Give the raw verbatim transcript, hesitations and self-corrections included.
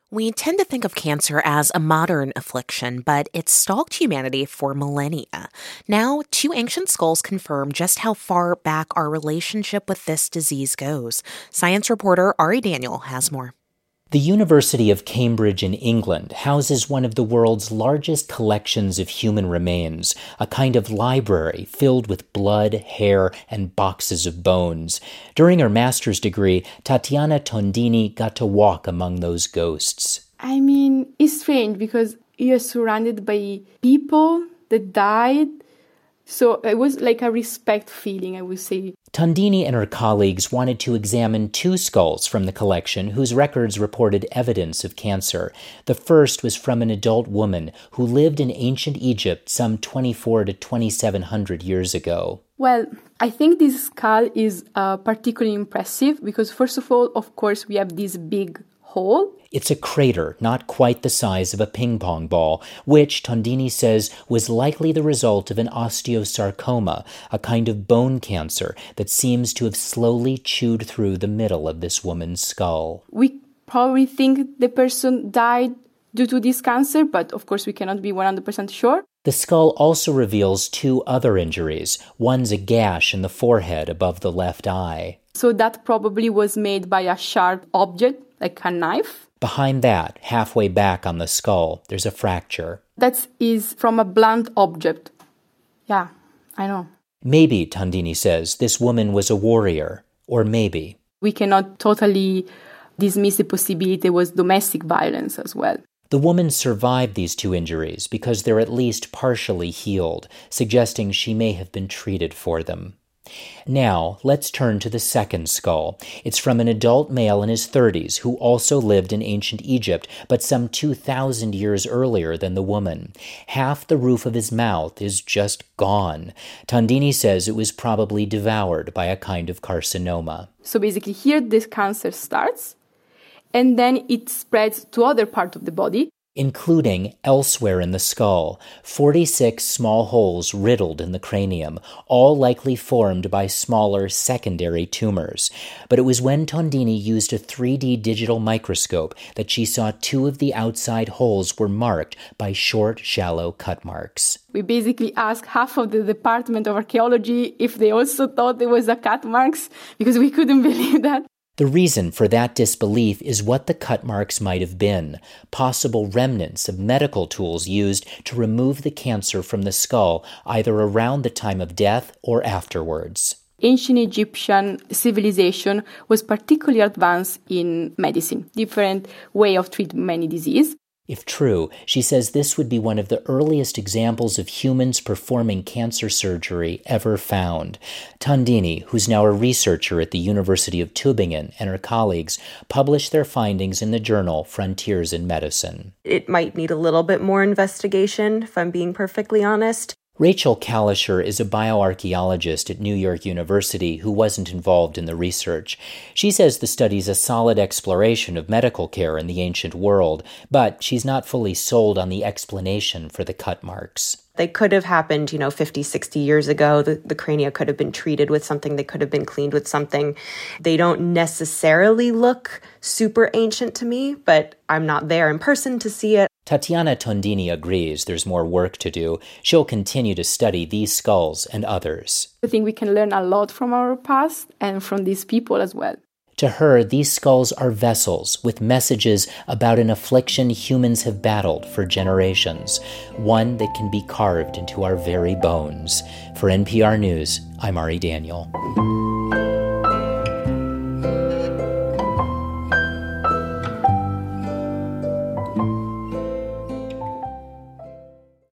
We tend to think of cancer as a modern affliction, but it's stalked humanity for millennia. Now, two ancient skulls confirm just how far back our relationship with this disease goes. Science reporter Ari Daniel has more. The University of Cambridge in England houses one of the world's largest collections of human remains, a kind of library filled with blood, hair, and boxes of bones. During her master's degree, Tatiana Tondini got to walk among those ghosts. I mean, it's strange because you're surrounded by people that died. So it was like a respect feeling, I would say. Tondini and her colleagues wanted to examine two skulls from the collection whose records reported evidence of cancer. The first was from an adult woman who lived in ancient Egypt some twenty-four to twenty-seven hundred years ago. Well, I think this skull is uh, particularly impressive because, first of all, of course, we have this big hole. It's a crater not quite the size of a ping-pong ball, which, Tondini says, was likely the result of an osteosarcoma, a kind of bone cancer that seems to have slowly chewed through the middle of this woman's skull. We probably think the person died due to this cancer, but of course we cannot be one hundred percent sure. The skull also reveals two other injuries. One's a gash in the forehead above the left eye. So that probably was made by a sharp object, like a knife. Behind that, halfway back on the skull, there's a fracture. That is from a blunt object. Yeah, I know. Maybe, Tondini says, this woman was a warrior. Or maybe. We cannot totally dismiss the possibility it was domestic violence as well. The woman survived these two injuries because they're at least partially healed, suggesting she may have been treated for them. Now, let's turn to the second skull. It's from an adult male in his thirties who also lived in ancient Egypt, but some two thousand years earlier than the woman. Half the roof of his mouth is just gone. Tondini says it was probably devoured by a kind of carcinoma. So basically here this cancer starts, and then it spreads to other parts of the body, including elsewhere in the skull, forty-six small holes riddled in the cranium, all likely formed by smaller secondary tumors. But it was when Tondini used a three D digital microscope that she saw two of the outside holes were marked by short, shallow cut marks. We basically asked half of the Department of Archaeology if they also thought there was a cut marks, because we couldn't believe that. The reason for that disbelief is what the cut marks might have been, possible remnants of medical tools used to remove the cancer from the skull either around the time of death or afterwards. Ancient Egyptian civilization was particularly advanced in medicine, different way of treating many diseases. If true, she says this would be one of the earliest examples of humans performing cancer surgery ever found. Tondini, who's now a researcher at the University of Tübingen, and her colleagues published their findings in the journal Frontiers in Medicine. It might need a little bit more investigation, if I'm being perfectly honest. Rachel Kalischer is a bioarchaeologist at New York University who wasn't involved in the research. She says the study's a solid exploration of medical care in the ancient world, but she's not fully sold on the explanation for the cut marks. They could have happened, you know, fifty, sixty years ago. The, the crania could have been treated with something. They could have been cleaned with something. They don't necessarily look super ancient to me, but I'm not there in person to see it. Tatiana Tondini agrees there's more work to do. She'll continue to study these skulls and others. I think we can learn a lot from our past and from these people as well. To her, these skulls are vessels with messages about an affliction humans have battled for generations, one that can be carved into our very bones. For N P R News, I'm Ari Daniel.